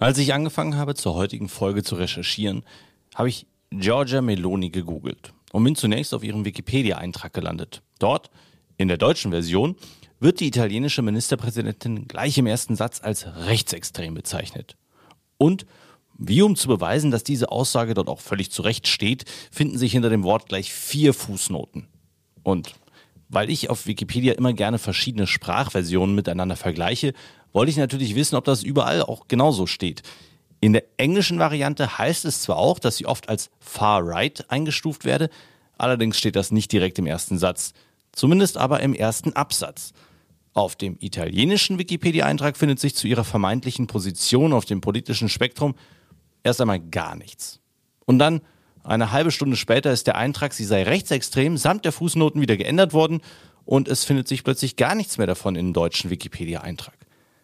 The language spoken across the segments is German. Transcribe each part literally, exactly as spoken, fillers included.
Als ich angefangen habe, zur heutigen Folge zu recherchieren, habe ich Giorgia Meloni gegoogelt und bin zunächst auf ihrem Wikipedia-Eintrag gelandet. Dort, in der deutschen Version, wird die italienische Ministerpräsidentin gleich im ersten Satz als rechtsextrem bezeichnet. Und wie um zu beweisen, dass diese Aussage dort auch völlig zu Recht steht, finden sich hinter dem Wort gleich vier Fußnoten. Und weil ich auf Wikipedia immer gerne verschiedene Sprachversionen miteinander vergleiche, wollte ich natürlich wissen, ob das überall auch genauso steht. In der englischen Variante heißt es zwar auch, dass sie oft als far-right eingestuft werde, allerdings steht das nicht direkt im ersten Satz, zumindest aber im ersten Absatz. Auf dem italienischen Wikipedia-Eintrag findet sich zu ihrer vermeintlichen Position auf dem politischen Spektrum erst einmal gar nichts. Und dann, eine halbe Stunde später, ist der Eintrag, sie sei rechtsextrem, samt der Fußnoten wieder geändert worden und es findet sich plötzlich gar nichts mehr davon im deutschen Wikipedia-Eintrag.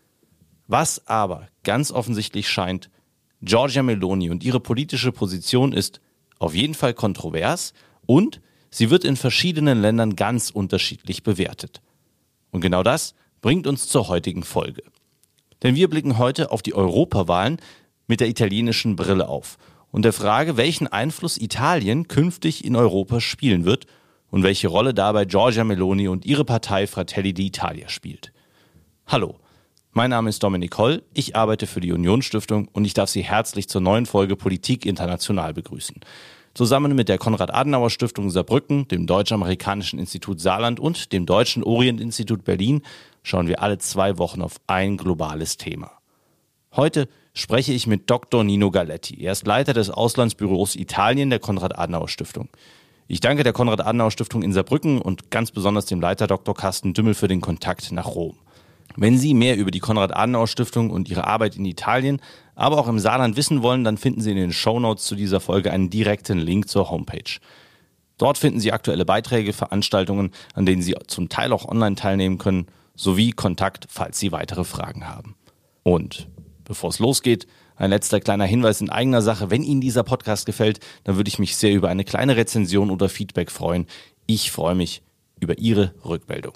Was aber ganz offensichtlich scheint, Giorgia Meloni und ihre politische Position ist auf jeden Fall kontrovers und sie wird in verschiedenen Ländern ganz unterschiedlich bewertet. Und genau das bringt uns zur heutigen Folge. Denn wir blicken heute auf die Europawahlen mit der italienischen Brille auf und der Frage, welchen Einfluss Italien künftig in Europa spielen wird und welche Rolle dabei Giorgia Meloni und ihre Partei Fratelli d'Italia spielt. Hallo, mein Name ist Dominik Holl, ich arbeite für die Union-Stiftung und ich darf Sie herzlich zur neuen Folge Politik International begrüßen. Zusammen mit der Konrad-Adenauer-Stiftung Saarbrücken, dem Deutsch-Amerikanischen Institut Saarland und dem Deutschen Orient-Institut Berlin schauen wir alle zwei Wochen auf ein globales Thema. Heute spreche ich mit Doktor Nino Galetti. Er ist Leiter des Auslandsbüros Italien der Konrad-Adenauer-Stiftung. Ich danke der Konrad-Adenauer-Stiftung in Saarbrücken und ganz besonders dem Leiter Doktor Carsten Dümmel für den Kontakt nach Rom. Wenn Sie mehr über die Konrad-Adenauer-Stiftung und ihre Arbeit in Italien, aber auch im Saarland wissen wollen, dann finden Sie in den Shownotes zu dieser Folge einen direkten Link zur Homepage. Dort finden Sie aktuelle Beiträge, Veranstaltungen, an denen Sie zum Teil auch online teilnehmen können, sowie Kontakt, falls Sie weitere Fragen haben. Und bevor es losgeht, ein letzter kleiner Hinweis in eigener Sache. Wenn Ihnen dieser Podcast gefällt, dann würde ich mich sehr über eine kleine Rezension oder Feedback freuen. Ich freue mich über Ihre Rückmeldung.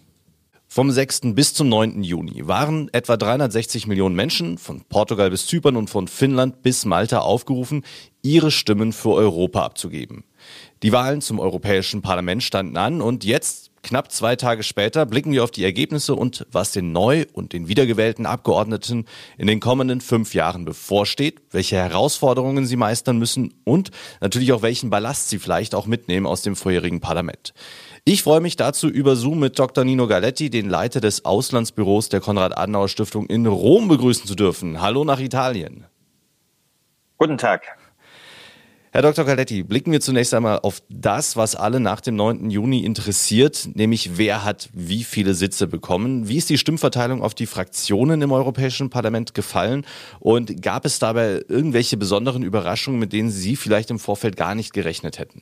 Vom sechsten bis zum neunten Juni waren etwa dreihundertsechzig Millionen Menschen von Portugal bis Zypern und von Finnland bis Malta aufgerufen, ihre Stimmen für Europa abzugeben. Die Wahlen zum Europäischen Parlament standen an und jetzt, knapp zwei Tage später, blicken wir auf die Ergebnisse und was den neu und den wiedergewählten Abgeordneten in den kommenden fünf Jahren bevorsteht, welche Herausforderungen sie meistern müssen und natürlich auch welchen Ballast sie vielleicht auch mitnehmen aus dem vorherigen Parlament. Ich freue mich dazu, über Zoom mit Doktor Nino Galetti, den Leiter des Auslandsbüros der Konrad-Adenauer-Stiftung in Rom, begrüßen zu dürfen. Hallo nach Italien. Guten Tag. Herr Doktor Galetti, blicken wir zunächst einmal auf das, was alle nach dem neunten Juni interessiert, nämlich wer hat wie viele Sitze bekommen. Wie ist die Stimmverteilung auf die Fraktionen im Europäischen Parlament gefallen und gab es dabei irgendwelche besonderen Überraschungen, mit denen Sie vielleicht im Vorfeld gar nicht gerechnet hätten?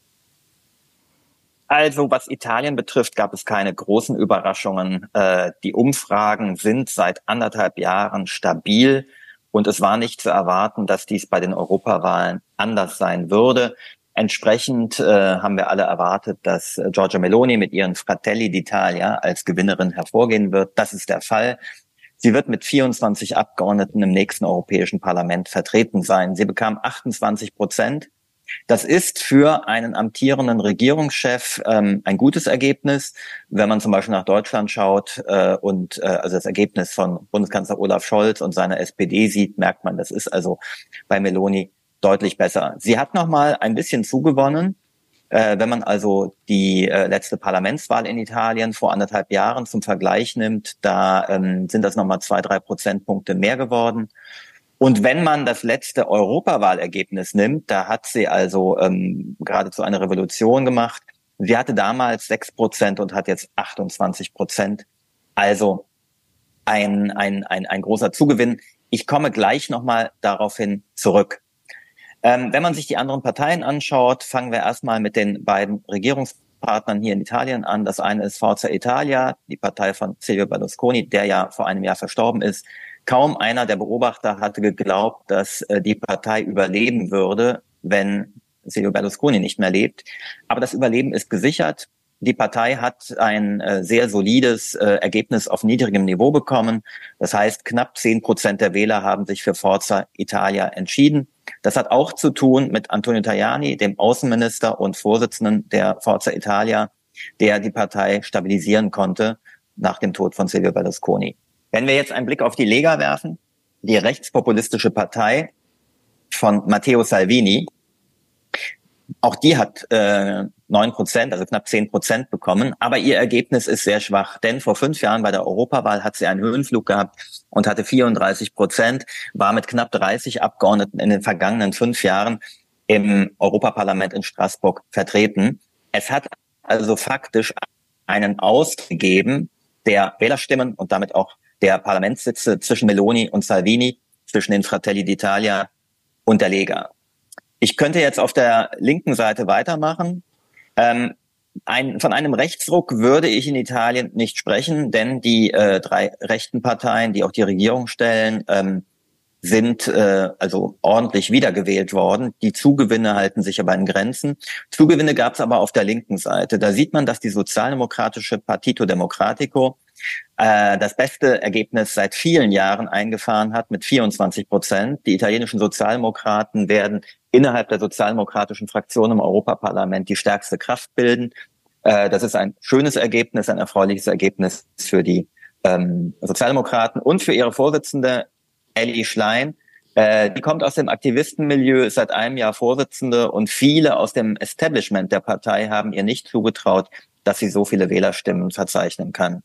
Also was Italien betrifft, gab es keine großen Überraschungen. Äh, die Umfragen sind seit anderthalb Jahren stabil und es war nicht zu erwarten, dass dies bei den Europawahlen anders sein würde. Entsprechend äh, haben wir alle erwartet, dass äh, Giorgia Meloni mit ihren Fratelli d'Italia als Gewinnerin hervorgehen wird. Das ist der Fall. Sie wird mit vierundzwanzig Abgeordneten im nächsten Europäischen Parlament vertreten sein. Sie bekam achtundzwanzig Prozent. Das ist für einen amtierenden Regierungschef ähm, ein gutes Ergebnis. Wenn man zum Beispiel nach Deutschland schaut äh, und äh, also das Ergebnis von Bundeskanzler Olaf Scholz und seiner S P D sieht, merkt man, das ist also bei Meloni deutlich besser. Sie hat nochmal ein bisschen zugewonnen. Äh, wenn man also die äh, letzte Parlamentswahl in Italien vor anderthalb Jahren zum Vergleich nimmt, da ähm, sind das nochmal zwei, drei Prozentpunkte mehr geworden. Und wenn man das letzte Europawahlergebnis nimmt, da hat sie also ähm, geradezu eine Revolution gemacht. Sie hatte damals sechs Prozent und hat jetzt achtundzwanzig Prozent. Also ein, ein, ein, ein großer Zugewinn. Ich komme gleich nochmal daraufhin zurück. Ähm, wenn man sich die anderen Parteien anschaut, fangen wir erstmal mit den beiden Regierungspartnern hier in Italien an. Das eine ist Forza Italia, die Partei von Silvio Berlusconi, der ja vor einem Jahr verstorben ist. Kaum einer der Beobachter hatte geglaubt, dass äh, die Partei überleben würde, wenn Silvio Berlusconi nicht mehr lebt. Aber das Überleben ist gesichert. Die Partei hat ein äh, sehr solides äh, Ergebnis auf niedrigem Niveau bekommen. Das heißt, knapp zehn Prozent der Wähler haben sich für Forza Italia entschieden. Das hat auch zu tun mit Antonio Tajani, dem Außenminister und Vorsitzenden der Forza Italia, der die Partei stabilisieren konnte nach dem Tod von Silvio Berlusconi. Wenn wir jetzt einen Blick auf die Lega werfen, die rechtspopulistische Partei von Matteo Salvini, auch die hat äh, neun Prozent, also knapp zehn Prozent bekommen, aber ihr Ergebnis ist sehr schwach, denn vor fünf Jahren bei der Europawahl hat sie einen Höhenflug gehabt und hatte vierunddreißig Prozent, war mit knapp dreißig Abgeordneten in den vergangenen fünf Jahren im Europaparlament in Straßburg vertreten. Es hat also faktisch einen Ausgegeben der Wählerstimmen und damit auch der Parlamentssitze zwischen Meloni und Salvini, zwischen den Fratelli d'Italia und der Lega. Ich könnte jetzt auf der linken Seite weitermachen. Ähm, ein, von einem Rechtsruck würde ich in Italien nicht sprechen, denn die äh, drei rechten Parteien, die auch die Regierung stellen, ähm, sind äh, also ordentlich wiedergewählt worden. Die Zugewinne halten sich aber in Grenzen. Zugewinne gab es aber auf der linken Seite. Da sieht man, dass die sozialdemokratische Partito Democratico äh, das beste Ergebnis seit vielen Jahren eingefahren hat mit vierundzwanzig Prozent. Die italienischen Sozialdemokraten werden innerhalb der sozialdemokratischen Fraktion im Europaparlament die stärkste Kraft bilden. Äh, das ist ein schönes Ergebnis, ein erfreuliches Ergebnis für die ähm, Sozialdemokraten und für ihre Vorsitzende Elly Schlein. Äh, die kommt aus dem Aktivistenmilieu, ist seit einem Jahr Vorsitzende und viele aus dem Establishment der Partei haben ihr nicht zugetraut, dass sie so viele Wählerstimmen verzeichnen kann.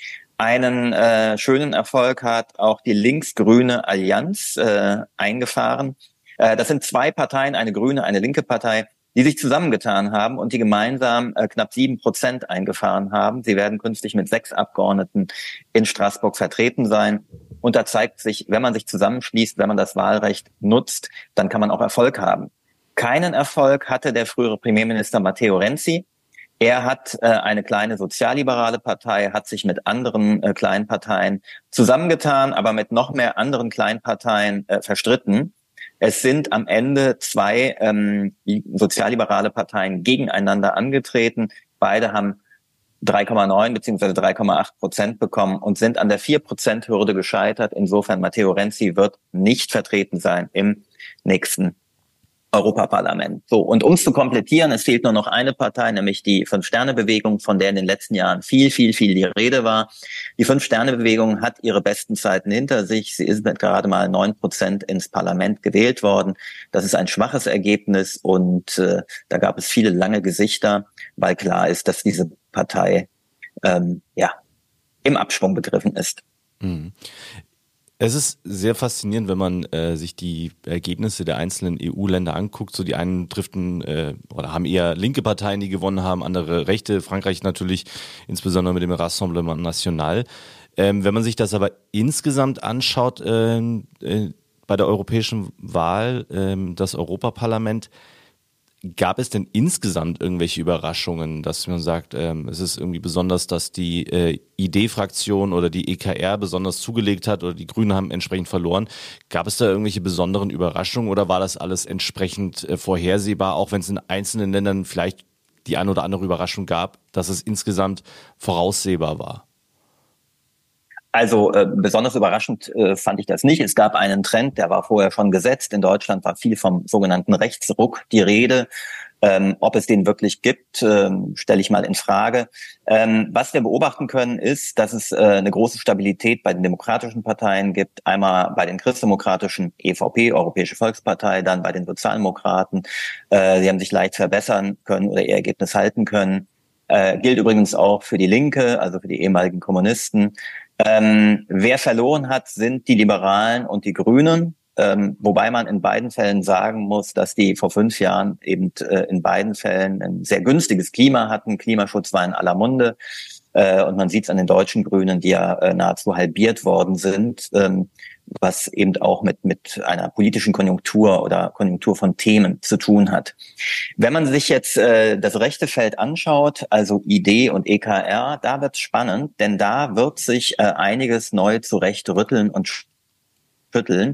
Einen äh, schönen Erfolg hat auch die links-grüne Allianz äh, eingefahren. Äh, das sind zwei Parteien, eine grüne, eine linke Partei, die sich zusammengetan haben und die gemeinsam äh, knapp sieben Prozent eingefahren haben. Sie werden künftig mit sechs Abgeordneten in Straßburg vertreten sein. Und da zeigt sich, wenn man sich zusammenschließt, wenn man das Wahlrecht nutzt, dann kann man auch Erfolg haben. Keinen Erfolg hatte der frühere Premierminister Matteo Renzi. Er hat äh, eine kleine sozialliberale Partei, hat sich mit anderen äh, kleinen Parteien zusammengetan, aber mit noch mehr anderen kleinen Parteien äh, verstritten. Es sind am Ende zwei ähm, sozialliberale Parteien gegeneinander angetreten. Beide haben drei Komma neun beziehungsweise drei Komma acht Prozent bekommen und sind an der vier Prozent Hürde gescheitert. Insofern Matteo Renzi wird nicht vertreten sein im nächsten Europaparlament. So, und um es zu komplettieren, es fehlt nur noch eine Partei, nämlich die Fünf-Sterne-Bewegung, von der in den letzten Jahren viel, viel, viel die Rede war. Die Fünf-Sterne-Bewegung hat ihre besten Zeiten hinter sich. Sie ist mit gerade mal neun Prozent ins Parlament gewählt worden. Das ist ein schwaches Ergebnis und äh, da gab es viele lange Gesichter, weil klar ist, dass diese Partei ähm, ja im Abschwung begriffen ist. Mhm. Es ist sehr faszinierend, wenn man äh, sich die Ergebnisse der einzelnen E U-Länder anguckt. So die einen driften äh, oder haben eher linke Parteien, die gewonnen haben, andere rechte. Frankreich natürlich, insbesondere mit dem Rassemblement National. Ähm, wenn man sich das aber insgesamt anschaut, äh, äh, bei der europäischen Wahl, äh, das Europaparlament, gab es denn insgesamt irgendwelche Überraschungen, dass man sagt, ähm, es ist irgendwie besonders, dass die äh, I D-Fraktion oder die E K R besonders zugelegt hat oder die Grünen haben entsprechend verloren? Gab es da irgendwelche besonderen Überraschungen oder war das alles entsprechend äh, vorhersehbar, auch wenn es in einzelnen Ländern vielleicht die eine oder andere Überraschung gab, dass es insgesamt voraussehbar war? Also äh, besonders überraschend äh, fand ich das nicht. Es gab einen Trend, der war vorher schon gesetzt. In Deutschland war viel vom sogenannten Rechtsruck die Rede. Ähm, ob es den wirklich gibt, ähm, stelle ich mal in Frage. Ähm, was wir beobachten können, ist, dass es äh, eine große Stabilität bei den demokratischen Parteien gibt. Einmal bei den christdemokratischen E V P, Europäische Volkspartei, dann bei den Sozialdemokraten. Äh, sie haben sich leicht verbessern können oder ihr Ergebnis halten können. Äh, gilt übrigens auch für die Linke, also für die ehemaligen Kommunisten. Ähm, wer verloren hat, sind die Liberalen und die Grünen, ähm, wobei man in beiden Fällen sagen muss, dass die vor fünf Jahren eben äh, in beiden Fällen ein sehr günstiges Klima hatten. Klimaschutz war in aller Munde äh, und man sieht es an den deutschen Grünen, die ja äh, nahezu halbiert worden sind, ähm, was eben auch mit mit einer politischen Konjunktur oder Konjunktur von Themen zu tun hat. Wenn man sich jetzt äh, das rechte Feld anschaut, also I D und E K R, da wird's spannend, denn da wird sich äh, einiges neu zurecht rütteln und schütteln.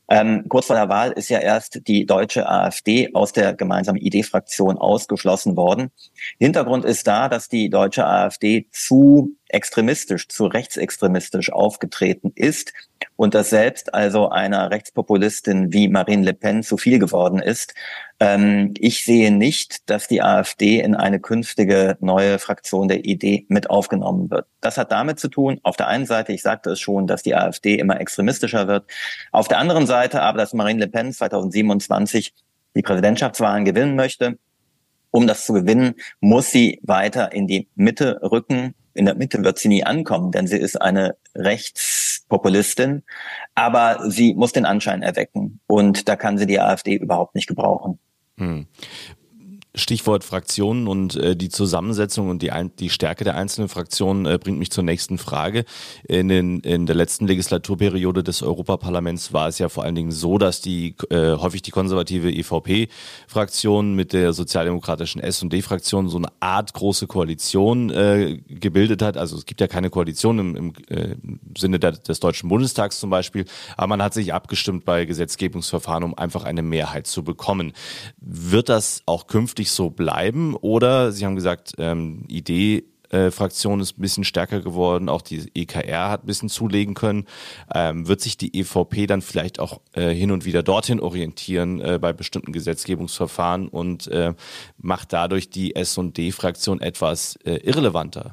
Ähm, kurz vor der Wahl ist ja erst die deutsche AfD aus der gemeinsamen I D-Fraktion ausgeschlossen worden. Hintergrund ist da, dass die deutsche AfD zu extremistisch, zu rechtsextremistisch aufgetreten ist und dass selbst also einer Rechtspopulistin wie Marine Le Pen zu viel geworden ist. Ähm, ich sehe nicht, dass die AfD in eine künftige neue Fraktion der I D mit aufgenommen wird. Das hat damit zu tun, auf der einen Seite, ich sagte es schon, dass die AfD immer extremistischer wird. Auf der anderen Seite aber, dass Marine Le Pen zweitausendsiebenundzwanzig die Präsidentschaftswahlen gewinnen möchte. Um das zu gewinnen, muss sie weiter in die Mitte rücken. In der Mitte wird sie nie ankommen, denn sie ist eine Rechtspopulistin. Aber sie muss den Anschein erwecken. Und da kann sie die AfD überhaupt nicht gebrauchen. Hm. Stichwort Fraktionen und äh, die Zusammensetzung und die, ein, die Stärke der einzelnen Fraktionen äh, bringt mich zur nächsten Frage. In, den, in der letzten Legislaturperiode des Europaparlaments war es ja vor allen Dingen so, dass die äh, häufig die konservative E V P-Fraktion mit der sozialdemokratischen S und D-Fraktion so eine Art große Koalition äh, gebildet hat. Also es gibt ja keine Koalition im, im äh, Sinne der, des Deutschen Bundestags zum Beispiel, aber man hat sich abgestimmt bei Gesetzgebungsverfahren, um einfach eine Mehrheit zu bekommen. Wird das auch künftig so bleiben oder Sie haben gesagt, ähm, I D-Fraktion ist ein bisschen stärker geworden, auch die E K R hat ein bisschen zulegen können. Ähm, wird sich die E V P dann vielleicht auch äh, hin und wieder dorthin orientieren äh, bei bestimmten Gesetzgebungsverfahren und äh, macht dadurch die S und D-Fraktion etwas äh, irrelevanter?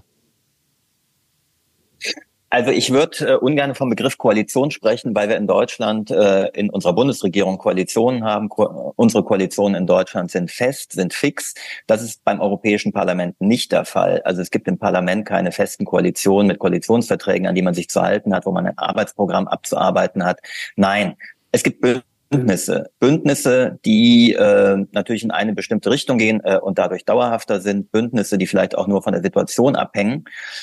Also ich würde äh, ungern vom Begriff Koalition sprechen, weil wir in Deutschland äh, in unserer Bundesregierung Koalitionen haben. Ko- unsere Koalitionen in Deutschland sind fest, sind fix. Das ist beim Europäischen Parlament nicht der Fall. Also es gibt im Parlament keine festen Koalitionen mit Koalitionsverträgen, an die man sich zu halten hat, wo man ein Arbeitsprogramm abzuarbeiten hat. Nein, es gibt Bündnisse. Bündnisse, die äh, natürlich in eine bestimmte Richtung gehen äh, und dadurch dauerhafter sind. Bündnisse, die vielleicht auch nur von der Situation abhängen.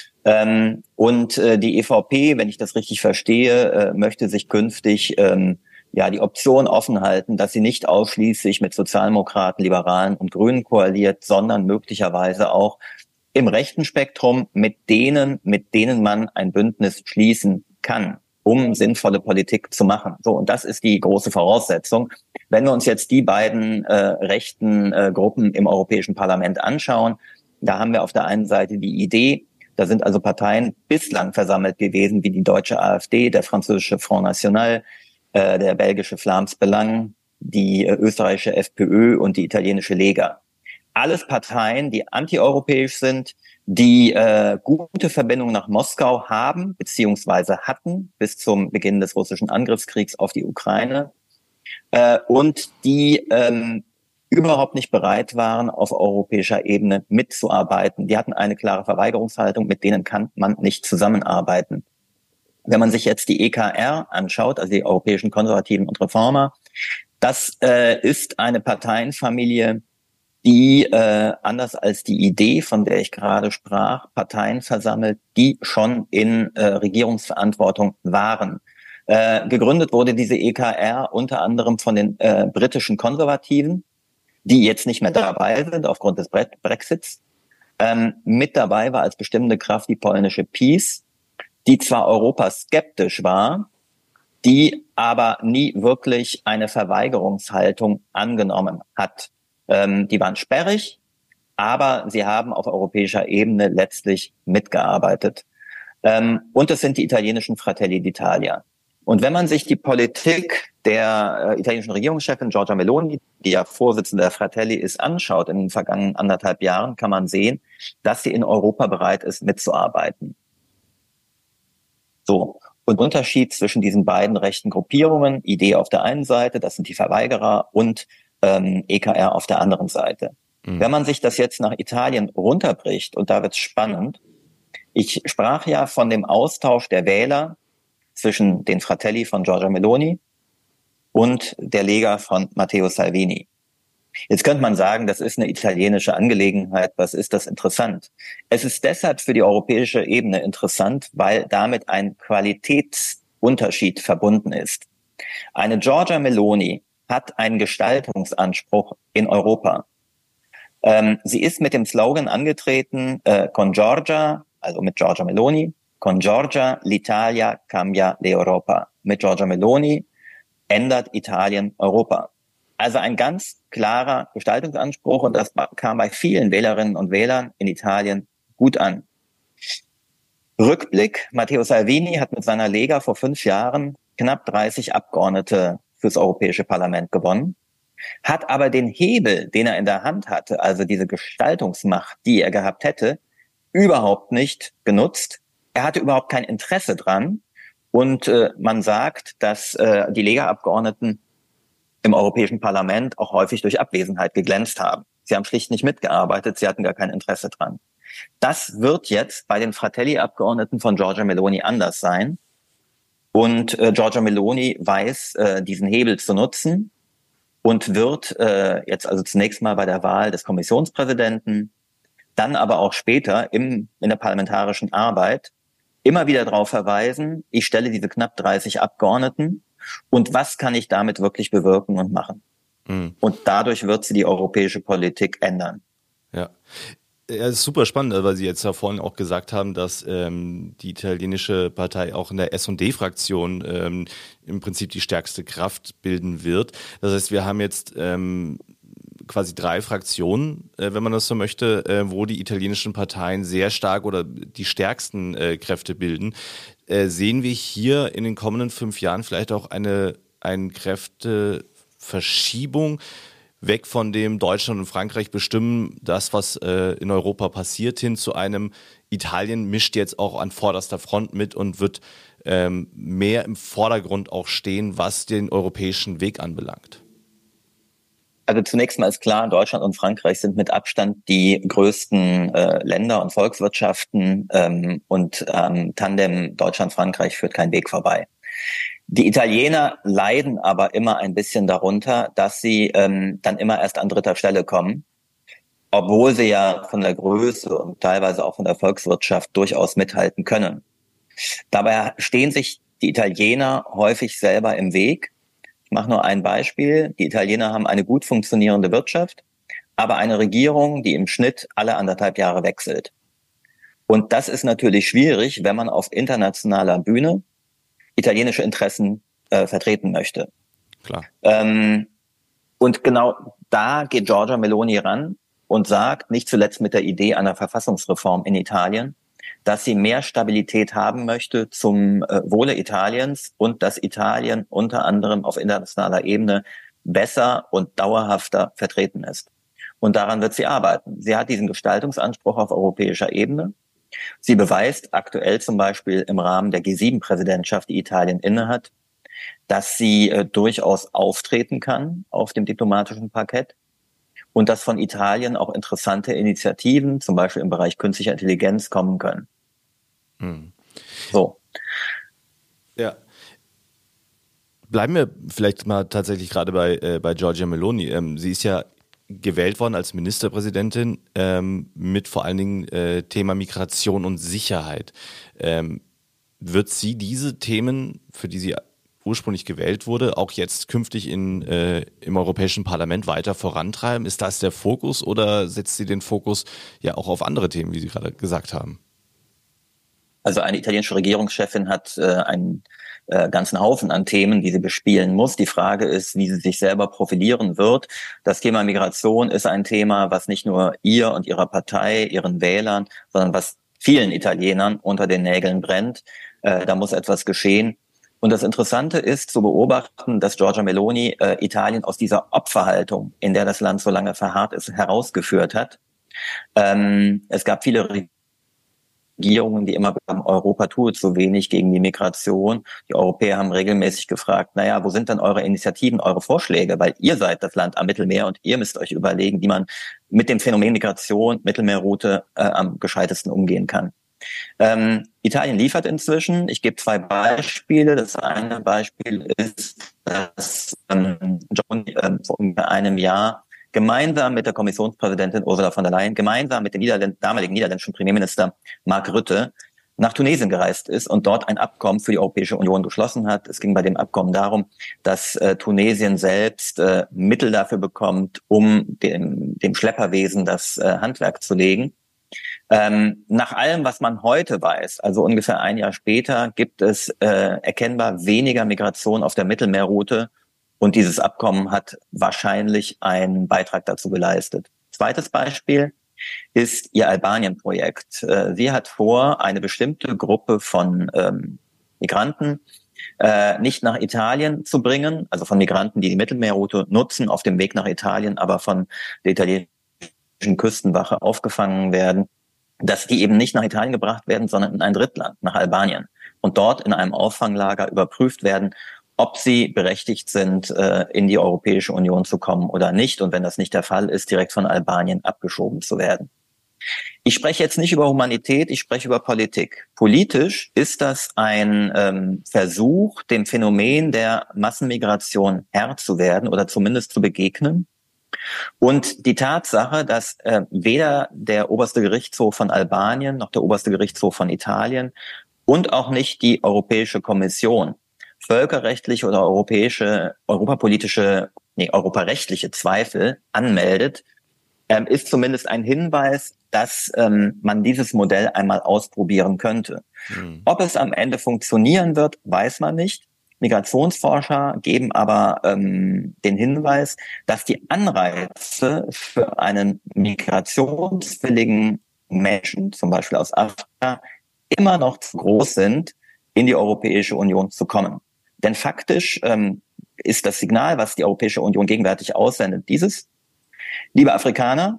Ähm, und äh, die E V P, wenn ich das richtig verstehe, äh, möchte sich künftig ähm, ja die Option offen halten, dass sie nicht ausschließlich mit Sozialdemokraten, Liberalen und Grünen koaliert, sondern möglicherweise auch im rechten Spektrum mit denen, mit denen man ein Bündnis schließen kann, um sinnvolle Politik zu machen. So, und das ist die große Voraussetzung. Wenn wir uns jetzt die beiden äh, rechten äh, Gruppen im Europäischen Parlament anschauen, da haben wir auf der einen Seite die Idee, da sind also Parteien bislang versammelt gewesen, wie die deutsche AfD, der französische Front National, äh, der belgische Flams Belang, die äh, österreichische FPÖ und die italienische Lega. Alles Parteien, die antieuropäisch sind, die äh, gute Verbindungen nach Moskau haben beziehungsweise hatten bis zum Beginn des russischen Angriffskriegs auf die Ukraine äh, und die ähm, überhaupt nicht bereit waren, auf europäischer Ebene mitzuarbeiten. Die hatten eine klare Verweigerungshaltung, mit denen kann man nicht zusammenarbeiten. Wenn man sich jetzt die E K R anschaut, also die Europäischen Konservativen und Reformer, das äh, ist eine Parteienfamilie, die äh, anders als die Idee, von der ich gerade sprach, Parteien versammelt, die schon in äh, Regierungsverantwortung waren. Äh, gegründet wurde diese E K R unter anderem von den äh, britischen Konservativen, die jetzt nicht mehr dabei sind aufgrund des Bre- Brexits. Ähm, mit dabei war als bestimmende Kraft die polnische PiS, die zwar europaskeptisch war, die aber nie wirklich eine Verweigerungshaltung angenommen hat. Ähm, die waren sperrig, aber sie haben auf europäischer Ebene letztlich mitgearbeitet. Ähm, und es sind die italienischen Fratelli d'Italia. Und wenn man sich die Politik der äh, italienischen Regierungschefin Giorgia Meloni, die ja Vorsitzende der Fratelli ist, anschaut in den vergangenen anderthalb Jahren, kann man sehen, dass sie in Europa bereit ist, mitzuarbeiten. So. Und Unterschied zwischen diesen beiden rechten Gruppierungen, I D auf der einen Seite, das sind die Verweigerer, und ähm, E K R auf der anderen Seite. Mhm. Wenn man sich das jetzt nach Italien runterbricht, und da wird's spannend, ich sprach ja von dem Austausch der Wähler zwischen den Fratelli von Giorgia Meloni und der Lega von Matteo Salvini. Jetzt könnte man sagen, das ist eine italienische Angelegenheit. Was ist das interessant? Es ist deshalb für die europäische Ebene interessant, weil damit ein Qualitätsunterschied verbunden ist. Eine Giorgia Meloni hat einen Gestaltungsanspruch in Europa. Ähm, sie ist mit dem Slogan angetreten, äh, con Giorgia, also mit Giorgia Meloni, con Giorgia l'Italia cambia l'Europa. Mit Giorgia Meloni ändert Italien Europa. Also ein ganz klarer Gestaltungsanspruch und das kam bei vielen Wählerinnen und Wählern in Italien gut an. Rückblick, Matteo Salvini hat mit seiner Lega vor fünf Jahren knapp dreißig Abgeordnete fürs Europäische Parlament gewonnen, hat aber den Hebel, den er in der Hand hatte, also diese Gestaltungsmacht, die er gehabt hätte, überhaupt nicht genutzt. Er hatte überhaupt kein Interesse dran und äh, man sagt, dass äh, die Lega-Abgeordneten im Europäischen Parlament auch häufig durch Abwesenheit geglänzt haben. Sie haben schlicht nicht mitgearbeitet, sie hatten gar kein Interesse dran. Das wird jetzt bei den Fratelli-Abgeordneten von Giorgia Meloni anders sein. Und äh, Giorgia Meloni weiß, äh, diesen Hebel zu nutzen und wird äh, jetzt also zunächst mal bei der Wahl des Kommissionspräsidenten, dann aber auch später im, in der parlamentarischen Arbeit immer wieder darauf verweisen, ich stelle diese knapp dreißig Abgeordneten und was kann ich damit wirklich bewirken und machen? Mhm. Und dadurch wird sie die europäische Politik ändern. Ja. Ja, das ist super spannend, weil Sie jetzt ja vorhin auch gesagt haben, dass ähm, die italienische Partei auch in der S und D-Fraktion ähm, im Prinzip die stärkste Kraft bilden wird. Das heißt, wir haben jetzt ähm, quasi drei Fraktionen, äh, wenn man das so möchte, äh, wo die italienischen Parteien sehr stark oder die stärksten äh, Kräfte bilden. Äh, sehen wir hier in den kommenden fünf Jahren vielleicht auch eine, eine Kräfteverschiebung weg von dem Deutschland und Frankreich bestimmen das, was äh, in Europa passiert, hin zu einem Italien mischt jetzt auch an vorderster Front mit und wird ähm, mehr im Vordergrund auch stehen, was den europäischen Weg anbelangt? Also zunächst mal ist klar, Deutschland und Frankreich sind mit Abstand die größten äh, Länder und Volkswirtschaften ähm, und ähm, Tandem Deutschland-Frankreich führt kein Weg vorbei. Die Italiener leiden aber immer ein bisschen darunter, dass sie ähm, dann immer erst an dritter Stelle kommen, obwohl sie ja von der Größe und teilweise auch von der Volkswirtschaft durchaus mithalten können. Dabei stehen sich die Italiener häufig selber im Weg. Ich mache nur ein Beispiel. Die Italiener haben eine gut funktionierende Wirtschaft, aber eine Regierung, die im Schnitt alle anderthalb Jahre wechselt. Und das ist natürlich schwierig, wenn man auf internationaler Bühne italienische Interessen äh, vertreten möchte. Klar. Ähm, und genau da geht Giorgia Meloni ran und sagt, nicht zuletzt mit der Idee einer Verfassungsreform in Italien, dass sie mehr Stabilität haben möchte zum äh, Wohle Italiens und dass Italien unter anderem auf internationaler Ebene besser und dauerhafter vertreten ist. Und daran wird sie arbeiten. Sie hat diesen Gestaltungsanspruch auf europäischer Ebene. Sie beweist aktuell zum Beispiel im Rahmen der G sieben Präsidentschaft, die Italien innehat, dass sie äh, durchaus auftreten kann auf dem diplomatischen Parkett und dass von Italien auch interessante Initiativen, zum Beispiel im Bereich künstlicher Intelligenz, kommen können. Hm. So. Ja. Bleiben wir vielleicht mal tatsächlich gerade bei, äh, bei Giorgia Meloni. Ähm, sie ist ja gewählt worden als Ministerpräsidentin ähm, mit vor allen Dingen äh, Thema Migration und Sicherheit. Ähm, wird sie diese Themen, für die sie ursprünglich gewählt wurde, auch jetzt künftig in, äh, im Europäischen Parlament weiter vorantreiben? Ist das der Fokus oder setzt sie den Fokus ja auch auf andere Themen, wie Sie gerade gesagt haben? Also eine italienische Regierungschefin hat äh, einen äh, ganzen Haufen an Themen, die sie bespielen muss. Die Frage ist, wie sie sich selber profilieren wird. Das Thema Migration ist ein Thema, was nicht nur ihr und ihrer Partei, ihren Wählern, sondern was vielen Italienern unter den Nägeln brennt. Äh, da muss etwas geschehen. Und das Interessante ist zu beobachten, dass Giorgia Meloni äh, Italien aus dieser Opferhaltung, in der das Land so lange verharrt ist, herausgeführt hat. Ähm, es gab viele Regierungen, die immer sagen, Europa tue zu wenig gegen die Migration. Die Europäer haben regelmäßig gefragt, naja, wo sind denn eure Initiativen, eure Vorschläge? Weil ihr seid das Land am Mittelmeer und ihr müsst euch überlegen, wie man mit dem Phänomen Migration, Mittelmeerroute äh, am gescheitesten umgehen kann. Ähm, Italien liefert inzwischen. Ich gebe zwei Beispiele. Das eine Beispiel ist, dass ähm, John äh, vor ungefähr einem Jahr gemeinsam mit der Kommissionspräsidentin Ursula von der Leyen, gemeinsam mit dem Niederländ- damaligen niederländischen Premierminister Mark Rutte nach Tunesien gereist ist und dort ein Abkommen für die Europäische Union geschlossen hat. Es ging bei dem Abkommen darum, dass äh, Tunesien selbst äh, Mittel dafür bekommt, um dem, dem Schlepperwesen das äh, Handwerk zu legen. Ähm, nach allem, was man heute weiß, also ungefähr ein Jahr später, gibt es äh, erkennbar weniger Migration auf der Mittelmeerroute Und dieses Abkommen hat wahrscheinlich einen Beitrag dazu geleistet. Zweites Beispiel ist ihr Albanien-Projekt. Sie hat vor, eine bestimmte Gruppe von ähm, Migranten äh, nicht nach Italien zu bringen, also von Migranten, die die Mittelmeerroute nutzen, auf dem Weg nach Italien, aber von der italienischen Küstenwache aufgefangen werden, dass die eben nicht nach Italien gebracht werden, sondern in ein Drittland, nach Albanien. Und dort in einem Auffanglager überprüft werden, ob sie berechtigt sind, äh, in die Europäische Union zu kommen oder nicht. Und wenn das nicht der Fall ist, direkt von Albanien abgeschoben zu werden. Ich spreche jetzt nicht über Humanität, ich spreche über Politik. Politisch ist das ein ähm, Versuch, dem Phänomen der Massenmigration Herr zu werden oder zumindest zu begegnen. Und die Tatsache, dass äh, weder der oberste Gerichtshof von Albanien noch der oberste Gerichtshof von Italien und auch nicht die Europäische Kommission völkerrechtliche oder europäische, europapolitische, nee, europarechtliche Zweifel anmeldet, ähm, ist zumindest ein Hinweis, dass ähm, man dieses Modell einmal ausprobieren könnte. Mhm. Ob es am Ende funktionieren wird, weiß man nicht. Migrationsforscher geben aber ähm, den Hinweis, dass die Anreize für einen migrationswilligen Menschen, zum Beispiel aus Afrika, immer noch zu groß sind, in die Europäische Union zu kommen. Denn faktisch ähm, ist das Signal, was die Europäische Union gegenwärtig aussendet, dieses: Liebe Afrikaner,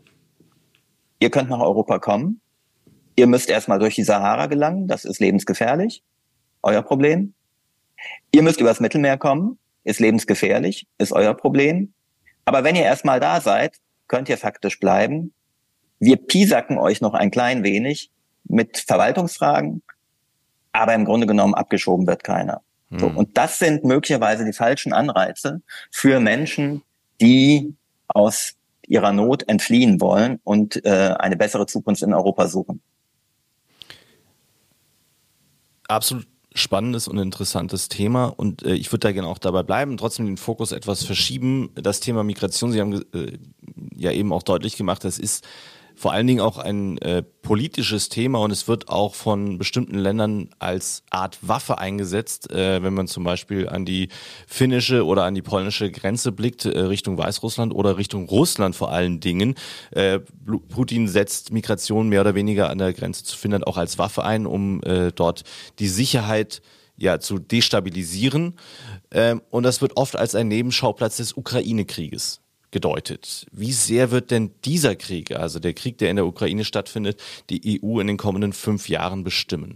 ihr könnt nach Europa kommen, ihr müsst erstmal durch die Sahara gelangen, das ist lebensgefährlich, euer Problem. Ihr müsst übers Mittelmeer kommen, ist lebensgefährlich, ist euer Problem. Aber wenn ihr erstmal da seid, könnt ihr faktisch bleiben. Wir piesacken euch noch ein klein wenig mit Verwaltungsfragen, aber im Grunde genommen abgeschoben wird keiner. Hm. So, und das sind möglicherweise die falschen Anreize für Menschen, die aus ihrer Not entfliehen wollen und äh, eine bessere Zukunft in Europa suchen. Absolut spannendes und interessantes Thema und äh, ich würde da gerne auch dabei bleiben, trotzdem den Fokus etwas verschieben. Das Thema Migration, Sie haben äh, ja eben auch deutlich gemacht, das ist vor allen Dingen auch ein äh, politisches Thema und es wird auch von bestimmten Ländern als Art Waffe eingesetzt, äh, wenn man zum Beispiel an die finnische oder an die polnische Grenze blickt, äh, Richtung Weißrussland oder Richtung Russland vor allen Dingen. Äh, Putin setzt Migration mehr oder weniger an der Grenze zu Finnland auch als Waffe ein, um äh, dort die Sicherheit ja zu destabilisieren. Äh, und das wird oft als ein Nebenschauplatz des Ukraine-Krieges gedeutet. Wie sehr wird denn dieser Krieg, also der Krieg, der in der Ukraine stattfindet, die E U in den kommenden fünf Jahren bestimmen?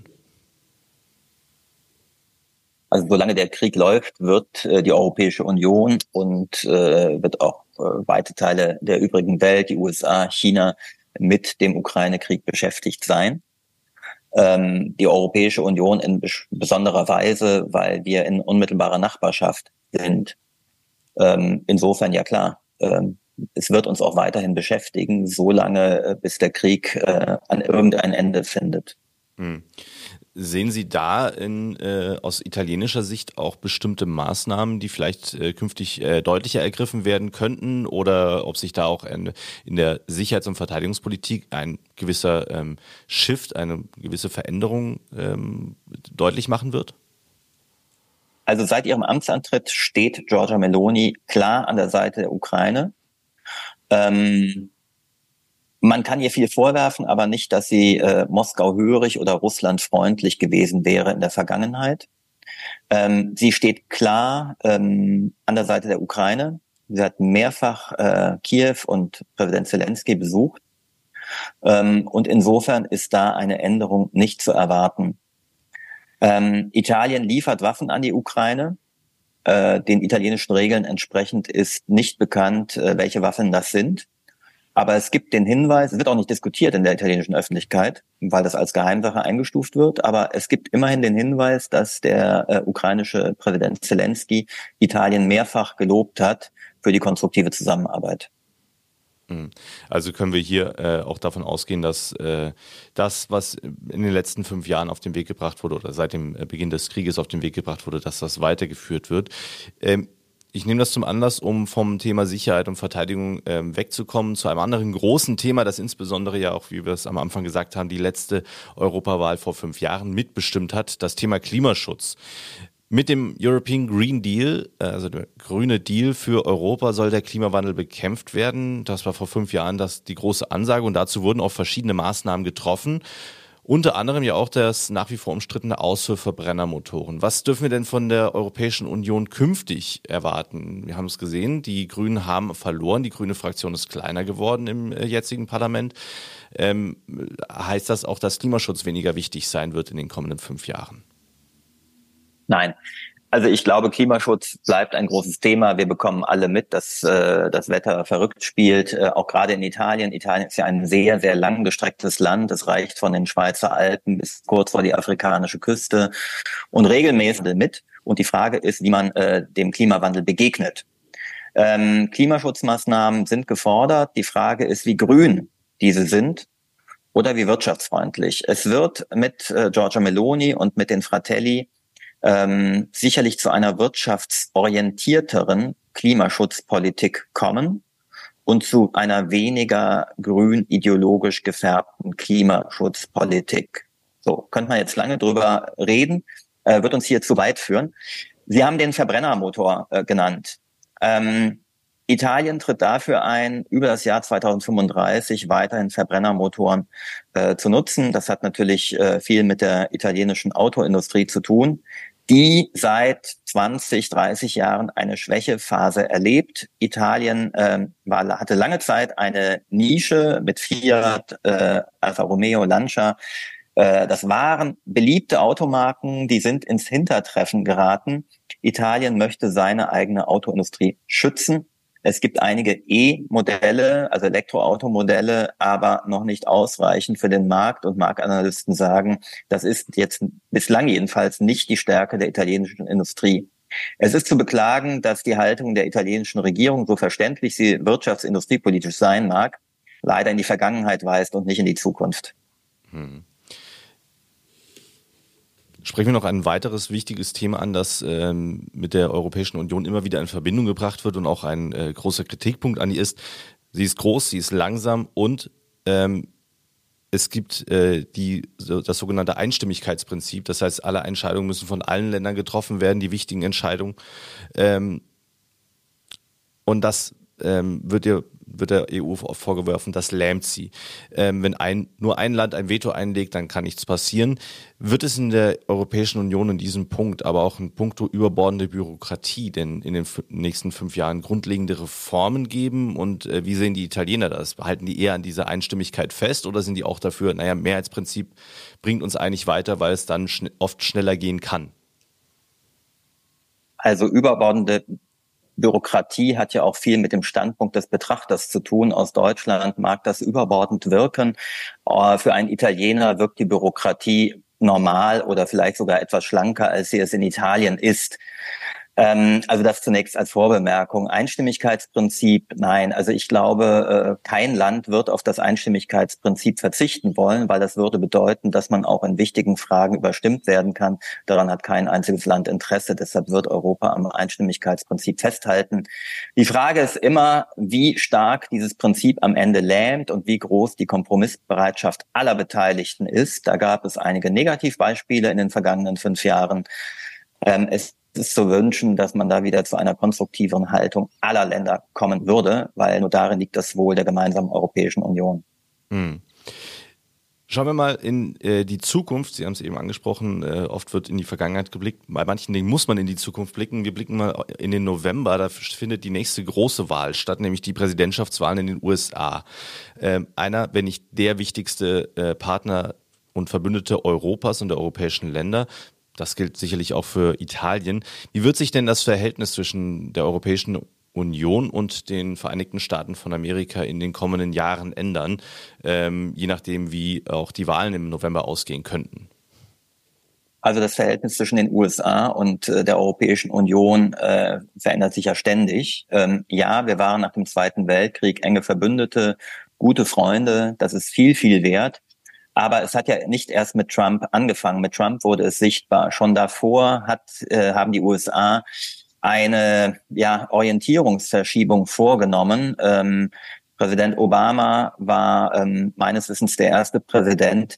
Also solange der Krieg läuft, wird äh, die Europäische Union und äh, wird auch äh, weite Teile der übrigen Welt, die U S A, China, mit dem Ukraine-Krieg beschäftigt sein. Ähm, die Europäische Union in bes- besonderer Weise, weil wir in unmittelbarer Nachbarschaft sind. Ähm, insofern ja klar. Es wird uns auch weiterhin beschäftigen, solange bis der Krieg äh, an irgendein Ende findet. Hm. Sehen Sie da in, äh, aus italienischer Sicht auch bestimmte Maßnahmen, die vielleicht äh, künftig äh, deutlicher ergriffen werden könnten oder ob sich da auch in, in der Sicherheits- und Verteidigungspolitik ein gewisser ähm, Shift, eine gewisse Veränderung ähm, deutlich machen wird? Also seit ihrem Amtsantritt steht Giorgia Meloni klar an der Seite der Ukraine. Ähm, man kann ihr viel vorwerfen, aber nicht, dass sie äh, Moskau hörig oder Russland freundlich gewesen wäre in der Vergangenheit. Ähm, sie steht klar ähm, an der Seite der Ukraine. Sie hat mehrfach äh, Kiew und Präsident Zelensky besucht. Ähm, und insofern ist da eine Änderung nicht zu erwarten. Ähm, Italien liefert Waffen an die Ukraine. Äh, den italienischen Regeln entsprechend ist nicht bekannt, äh, welche Waffen das sind. Aber es gibt den Hinweis, es wird auch nicht diskutiert in der italienischen Öffentlichkeit, weil das als Geheimsache eingestuft wird. Aber es gibt immerhin den Hinweis, dass der äh, ukrainische Präsident Zelensky Italien mehrfach gelobt hat für die konstruktive Zusammenarbeit. Also können wir hier äh, auch davon ausgehen, dass äh, das, was in den letzten fünf Jahren auf den Weg gebracht wurde oder seit dem Beginn des Krieges auf den Weg gebracht wurde, dass das weitergeführt wird. Ähm, ich nehme das zum Anlass, um vom Thema Sicherheit und Verteidigung ähm, wegzukommen zu einem anderen großen Thema, das insbesondere ja auch, wie wir es am Anfang gesagt haben, die letzte Europawahl vor fünf Jahren mitbestimmt hat, das Thema Klimaschutz. Mit dem European Green Deal, also der grüne Deal für Europa, soll der Klimawandel bekämpft werden. Das war vor fünf Jahren das, die große Ansage und dazu wurden auch verschiedene Maßnahmen getroffen. Unter anderem ja auch das nach wie vor umstrittene Aus für Verbrennermotoren. Was dürfen wir denn von der Europäischen Union künftig erwarten? Wir haben es gesehen, die Grünen haben verloren, die grüne Fraktion ist kleiner geworden im jetzigen Parlament. Ähm, heißt das auch, dass Klimaschutz weniger wichtig sein wird in den kommenden fünf Jahren? Nein. Also ich glaube, Klimaschutz bleibt ein großes Thema. Wir bekommen alle mit, dass äh, das Wetter verrückt spielt, äh, auch gerade in Italien. Italien ist ja ein sehr, sehr langgestrecktes Land. Es reicht von den Schweizer Alpen bis kurz vor die afrikanische Küste und regelmäßig mit. Und die Frage ist, wie man äh, dem Klimawandel begegnet. Ähm, Klimaschutzmaßnahmen sind gefordert. Die Frage ist, wie grün diese sind oder wie wirtschaftsfreundlich. Es wird mit äh, Giorgia Meloni und mit den Fratelli Ähm, sicherlich zu einer wirtschaftsorientierteren Klimaschutzpolitik kommen und zu einer weniger grün ideologisch gefärbten Klimaschutzpolitik. So, könnte man jetzt lange drüber reden, äh, wird uns hier zu weit führen. Sie haben den Verbrennermotor äh, genannt. Ähm, Italien tritt dafür ein, über das Jahr zweitausendfünfunddreißig weiterhin Verbrennermotoren äh, zu nutzen. Das hat natürlich äh, viel mit der italienischen Autoindustrie zu tun, die seit zwanzig, dreißig Jahren eine Schwächephase erlebt. Italien äh, war, hatte lange Zeit eine Nische mit Fiat, äh, Alfa Romeo, Lancia. Äh, das waren beliebte Automarken, die sind ins Hintertreffen geraten. Italien möchte seine eigene Autoindustrie schützen. Es gibt einige E-Modelle, also Elektroautomodelle, aber noch nicht ausreichend für den Markt. Und Marktanalysten sagen, das ist jetzt bislang jedenfalls nicht die Stärke der italienischen Industrie. Es ist zu beklagen, dass die Haltung der italienischen Regierung, so verständlich sie wirtschafts- und industriepolitisch sein mag, leider in die Vergangenheit weist und nicht in die Zukunft. Hm. Sprechen wir noch ein weiteres wichtiges Thema an, das ähm, mit der Europäischen Union immer wieder in Verbindung gebracht wird und auch ein äh, großer Kritikpunkt an ihr ist. Sie ist groß, sie ist langsam und ähm, es gibt äh, die, so, das sogenannte Einstimmigkeitsprinzip. Das heißt, alle Entscheidungen müssen von allen Ländern getroffen werden, die wichtigen Entscheidungen. Ähm, und das ähm, wird ihr wird der E U vorgeworfen, das lähmt sie. Ähm, wenn ein, nur ein Land ein Veto einlegt, dann kann nichts passieren. Wird es in der Europäischen Union in diesem Punkt, aber auch in puncto überbordende Bürokratie, denn in den f- nächsten fünf Jahren grundlegende Reformen geben? Und äh, wie sehen die Italiener das? Halten die eher an dieser Einstimmigkeit fest oder sind die auch dafür, naja, Mehrheitsprinzip bringt uns eigentlich weiter, weil es dann schn- oft schneller gehen kann? Also überbordende Bürokratie hat ja auch viel mit dem Standpunkt des Betrachters zu tun. Aus Deutschland mag das überbordend wirken. Für einen Italiener wirkt die Bürokratie normal oder vielleicht sogar etwas schlanker, als sie es in Italien ist. Also das zunächst als Vorbemerkung. Einstimmigkeitsprinzip, nein. Also ich glaube, kein Land wird auf das Einstimmigkeitsprinzip verzichten wollen, weil das würde bedeuten, dass man auch in wichtigen Fragen überstimmt werden kann. Daran hat kein einziges Land Interesse. Deshalb wird Europa am Einstimmigkeitsprinzip festhalten. Die Frage ist immer, wie stark dieses Prinzip am Ende lähmt und wie groß die Kompromissbereitschaft aller Beteiligten ist. Da gab es einige Negativbeispiele in den vergangenen fünf Jahren. Es ist zu wünschen, dass man da wieder zu einer konstruktiveren Haltung aller Länder kommen würde, weil nur darin liegt das Wohl der gemeinsamen Europäischen Union. Hm. Schauen wir mal in äh, die Zukunft. Sie haben es eben angesprochen, äh, oft wird in die Vergangenheit geblickt. Bei manchen Dingen muss man in die Zukunft blicken. Wir blicken mal in den November, da findet die nächste große Wahl statt, nämlich die Präsidentschaftswahlen in den U S A. Ähm, einer, wenn nicht der wichtigste äh, Partner und Verbündete Europas und der europäischen Länder. Das gilt sicherlich auch für Italien. Wie wird sich denn das Verhältnis zwischen der Europäischen Union und den Vereinigten Staaten von Amerika in den kommenden Jahren ändern, ähm, je nachdem, wie auch die Wahlen im November ausgehen könnten? Also das Verhältnis zwischen den U S A und äh, der Europäischen Union äh, verändert sich ja ständig. Ähm, ja, wir waren nach dem Zweiten Weltkrieg enge Verbündete, gute Freunde. Das ist viel, viel wert. Aber es hat ja nicht erst mit Trump angefangen. Mit Trump wurde es sichtbar. Schon davor hat, äh, haben die U S A eine ja, Orientierungsverschiebung vorgenommen. Ähm, Präsident Obama war ähm, meines Wissens der erste Präsident,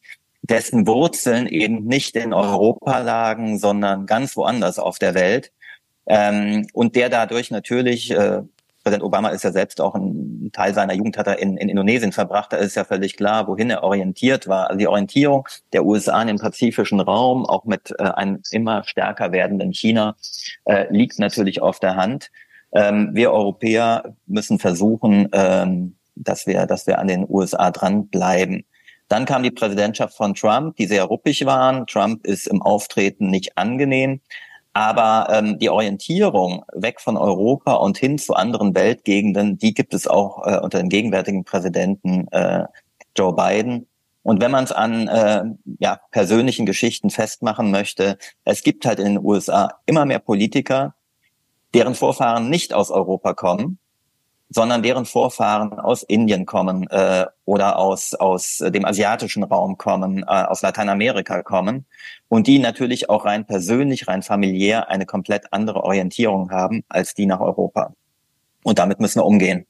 dessen Wurzeln eben nicht in Europa lagen, sondern ganz woanders auf der Welt. Ähm, und der dadurch natürlich, äh, Präsident Obama ist ja selbst auch ein Teil seiner Jugend hat er in, in Indonesien verbracht, da ist ja völlig klar, wohin er orientiert war. Also die Orientierung der U S A in den pazifischen Raum, auch mit äh, einem immer stärker werdenden China, äh, liegt natürlich auf der Hand. Ähm, wir Europäer müssen versuchen, ähm, dass wir, dass wir an den U S A dranbleiben. Dann kam die Präsidentschaft von Trump, die sehr ruppig waren. Trump ist im Auftreten nicht angenehm. Aber ähm, die Orientierung weg von Europa und hin zu anderen Weltgegenden, die gibt es auch äh, unter dem gegenwärtigen Präsidenten äh, Joe Biden. Und wenn man es an äh, ja, persönlichen Geschichten festmachen möchte, es gibt halt in den U S A immer mehr Politiker, deren Vorfahren nicht aus Europa kommen, sondern deren Vorfahren aus Indien kommen äh, oder aus aus dem asiatischen Raum kommen, äh, aus Lateinamerika kommen und die natürlich auch rein persönlich, rein familiär eine komplett andere Orientierung haben als die nach Europa. Und damit müssen wir umgehen.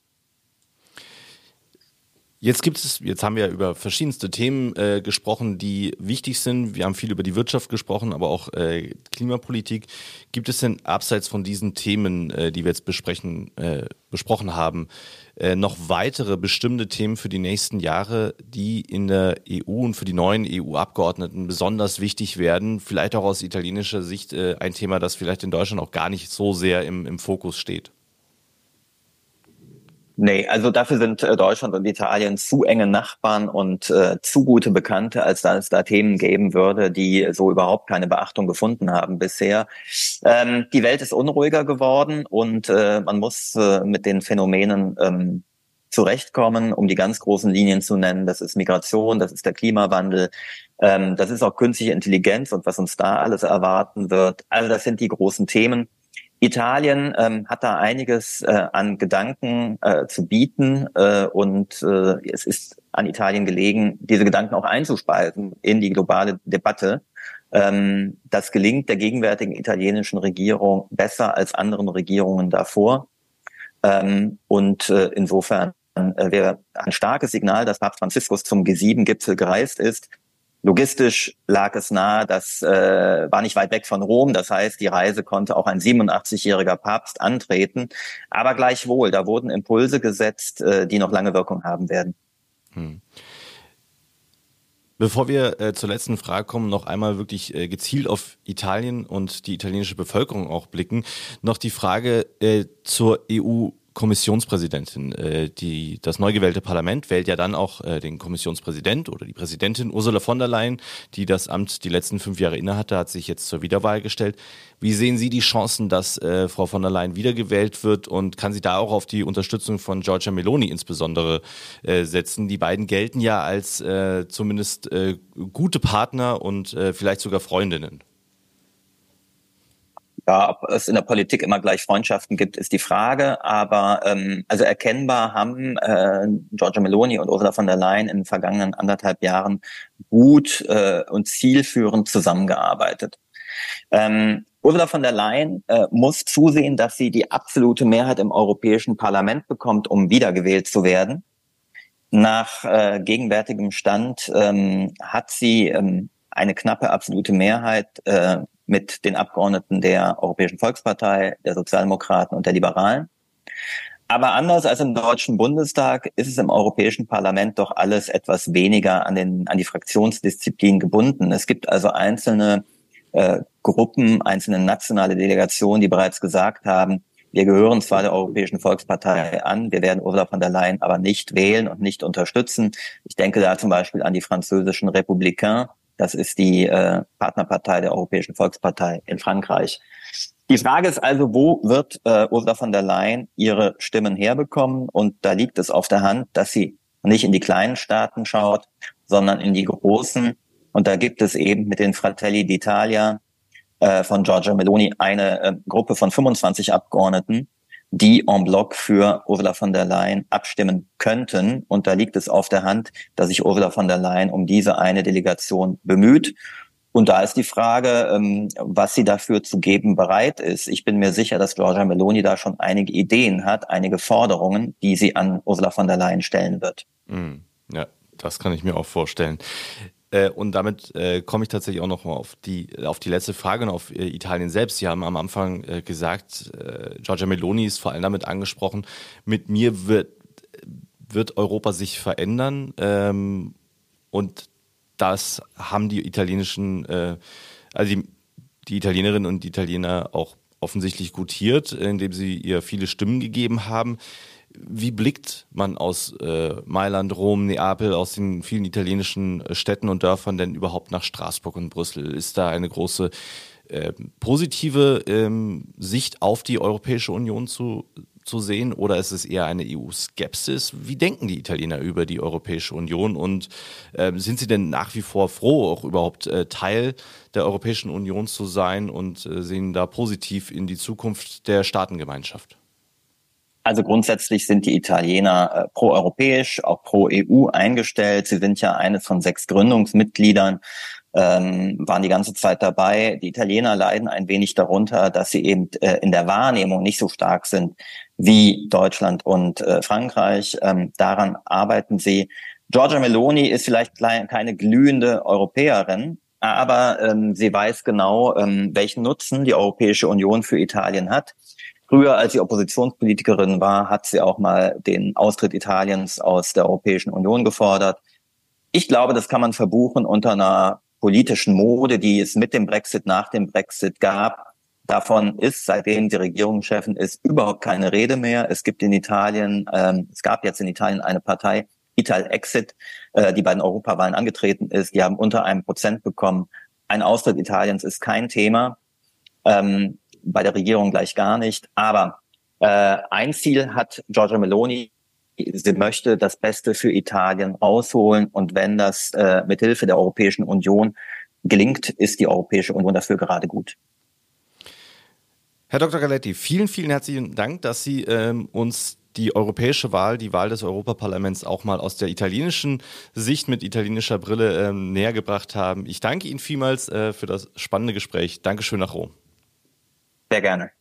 Jetzt gibt es, jetzt haben wir über verschiedenste Themen äh, gesprochen, die wichtig sind. Wir haben viel über die Wirtschaft gesprochen, aber auch äh, Klimapolitik. Gibt es denn abseits von diesen Themen, äh, die wir jetzt besprechen, äh, besprochen haben, äh, noch weitere bestimmte Themen für die nächsten Jahre, die in der E U und für die neuen E U-Abgeordneten besonders wichtig werden? Vielleicht auch aus italienischer Sicht äh, ein Thema, das vielleicht in Deutschland auch gar nicht so sehr im, im Fokus steht. Nee, also dafür sind äh, Deutschland und Italien zu enge Nachbarn und äh, zu gute Bekannte, als dass es da Themen geben würde, die so überhaupt keine Beachtung gefunden haben bisher. Ähm, die Welt ist unruhiger geworden und äh, man muss äh, mit den Phänomenen ähm, zurechtkommen, um die ganz großen Linien zu nennen. Das ist Migration, das ist der Klimawandel, ähm, das ist auch künstliche Intelligenz und was uns da alles erwarten wird. Also das sind die großen Themen. Italien ähm, hat da einiges äh, an Gedanken äh, zu bieten äh, und äh, es ist an Italien gelegen, diese Gedanken auch einzuspeisen in die globale Debatte. Ähm, das gelingt der gegenwärtigen italienischen Regierung besser als anderen Regierungen davor. Ähm, und äh, insofern äh, wäre ein starkes Signal, dass Papst Franziskus zum G sieben Gipfel gereist ist. Logistisch lag es nahe, das äh, war nicht weit weg von Rom, das heißt, die Reise konnte auch ein siebenundachtzigjähriger Papst antreten, aber gleichwohl, da wurden Impulse gesetzt, äh, die noch lange Wirkung haben werden. Hm. Bevor wir äh, zur letzten Frage kommen, noch einmal wirklich äh, gezielt auf Italien und die italienische Bevölkerung auch blicken, noch die Frage äh, zur E U Kommissionspräsidentin. Äh, die, das neu gewählte Parlament wählt ja dann auch äh, den Kommissionspräsident oder die Präsidentin. Ursula von der Leyen, die das Amt die letzten fünf Jahre innehatte, hat sich jetzt zur Wiederwahl gestellt. Wie sehen Sie die Chancen, dass äh, Frau von der Leyen wiedergewählt wird und kann sie da auch auf die Unterstützung von Giorgia Meloni insbesondere äh, setzen? Die beiden gelten ja als äh, zumindest äh, gute Partner und äh, vielleicht sogar Freundinnen. Ja, ob es in der Politik immer gleich Freundschaften gibt, ist die Frage. Aber ähm, also erkennbar haben äh, Giorgia Meloni und Ursula von der Leyen in den vergangenen anderthalb Jahren gut äh, und zielführend zusammengearbeitet. Ähm, Ursula von der Leyen äh, muss zusehen, dass sie die absolute Mehrheit im Europäischen Parlament bekommt, um wiedergewählt zu werden. Nach äh, gegenwärtigem Stand ähm, hat sie ähm, eine knappe absolute Mehrheit äh, mit den Abgeordneten der Europäischen Volkspartei, der Sozialdemokraten und der Liberalen. Aber anders als im Deutschen Bundestag ist es im Europäischen Parlament doch alles etwas weniger an den an die Fraktionsdisziplin gebunden. Es gibt also einzelne äh, Gruppen, einzelne nationale Delegationen, die bereits gesagt haben, wir gehören zwar der Europäischen Volkspartei an, wir werden Ursula von der Leyen aber nicht wählen und nicht unterstützen. Ich denke da zum Beispiel an die französischen Républicains. Das ist die äh, Partnerpartei der Europäischen Volkspartei in Frankreich. Die Frage ist also, wo wird äh, Ursula von der Leyen ihre Stimmen herbekommen? Und da liegt es auf der Hand, dass sie nicht in die kleinen Staaten schaut, sondern in die großen. Und da gibt es eben mit den Fratelli d'Italia äh, von Giorgia Meloni eine äh, Gruppe von fünfundzwanzig Abgeordneten, die en bloc für Ursula von der Leyen abstimmen könnten. Und da liegt es auf der Hand, dass sich Ursula von der Leyen um diese eine Delegation bemüht. Und da ist die Frage, was sie dafür zu geben bereit ist. Ich bin mir sicher, dass Giorgia Meloni da schon einige Ideen hat, einige Forderungen, die sie an Ursula von der Leyen stellen wird. Ja, das kann ich mir auch vorstellen. Äh, und damit äh, komme ich tatsächlich auch noch mal auf die, auf die letzte Frage und auf äh, Italien selbst. Sie haben am Anfang äh, gesagt, äh, Giorgia Meloni ist vor allem damit angesprochen, mit mir wird, wird Europa sich verändern. Ähm, und das haben die italienischen, äh, also die, die Italienerinnen und Italiener auch offensichtlich gutiert, indem sie ihr viele Stimmen gegeben haben. Wie blickt man aus äh, Mailand, Rom, Neapel, aus den vielen italienischen Städten und Dörfern denn überhaupt nach Straßburg und Brüssel? Ist da eine große äh, positive ähm, Sicht auf die Europäische Union zu, zu sehen oder ist es eher eine E U-Skepsis? Wie denken die Italiener über die Europäische Union und äh, sind sie denn nach wie vor froh, auch überhaupt äh, Teil der Europäischen Union zu sein und äh, sehen da positiv in die Zukunft der Staatengemeinschaft? Also grundsätzlich sind die Italiener äh, pro-europäisch, auch pro-E U eingestellt. Sie sind ja eines von sechs Gründungsmitgliedern, ähm, waren die ganze Zeit dabei. Die Italiener leiden ein wenig darunter, dass sie eben äh, in der Wahrnehmung nicht so stark sind wie Deutschland und äh, Frankreich. Ähm, daran arbeiten sie. Giorgia Meloni ist vielleicht keine glühende Europäerin, aber ähm, sie weiß genau, ähm, welchen Nutzen die Europäische Union für Italien hat. Früher, als sie Oppositionspolitikerin war, hat sie auch mal den Austritt Italiens aus der Europäischen Union gefordert. Ich glaube, das kann man verbuchen unter einer politischen Mode, die es mit dem Brexit, nach dem Brexit gab. Davon ist, seitdem die Regierungschefin ist, überhaupt keine Rede mehr. Es gibt in Italien, ähm, es gab jetzt in Italien eine Partei, Italexit, äh, die bei den Europawahlen angetreten ist. Die haben unter einem Prozent bekommen. Ein Austritt Italiens ist kein Thema. Ähm, bei der Regierung gleich gar nicht. Aber äh, ein Ziel hat Giorgia Meloni. Sie möchte das Beste für Italien rausholen. Und wenn das äh, mithilfe der Europäischen Union gelingt, ist die Europäische Union dafür gerade gut. Herr Doktor Galetti, vielen, vielen herzlichen Dank, dass Sie ähm, uns die europäische Wahl, die Wahl des Europaparlaments auch mal aus der italienischen Sicht mit italienischer Brille ähm, näher gebracht haben. Ich danke Ihnen vielmals äh, für das spannende Gespräch. Dankeschön nach Rom. Sehr gerne.